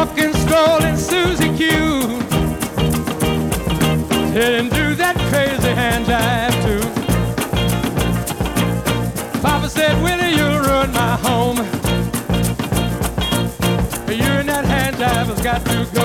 walking, strolling Susie Q. Didn't do that crazy hand jive too. Papa said, Willie, you'll ruin my home. You and that hand jive has got to go.